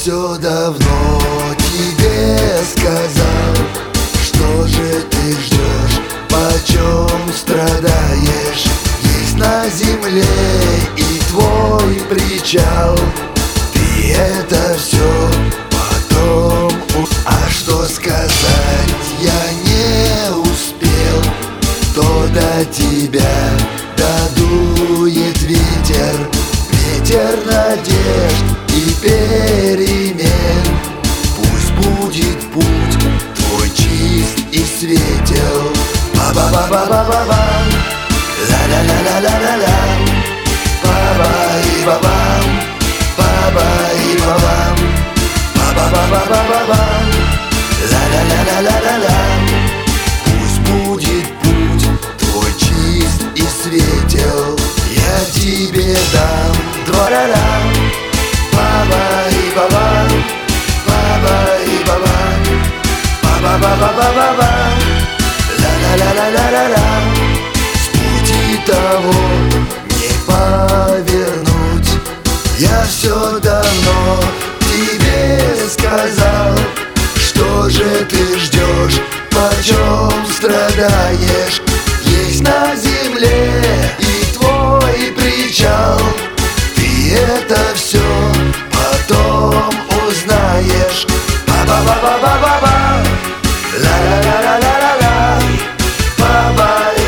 все давно тебе сказал, что же ты ждешь, почем страдаешь. Есть на земле и твой причал, ты это все потом. А что сказать я не успел, то до тебя додует ветер, ветер надежд и перемен. Пусть будет путь твой чист и светел. Ба-ба-ба-ба-ба-ба-бам, ла-ла-ла-ла-ла-ла-ла, ба-ба-и-ба-бам, ба-ба-и-ба-бам, ба-ба-ба-ба-ба-бам, ла-ла-ла-ла-ла-ла-ла. Пусть будет путь твой чист и светел. Я тебе дам два-ра-рам, ба-ба-и-ба-бам, ба-ба-и-ба-бам, ба-ба-ба-ба-ба-бам, ла-ла-ла-ла-ла-ла-ла. С пути того не повернуть. Я все давно тебе сказал, что же ты ждешь, почем страдаешь.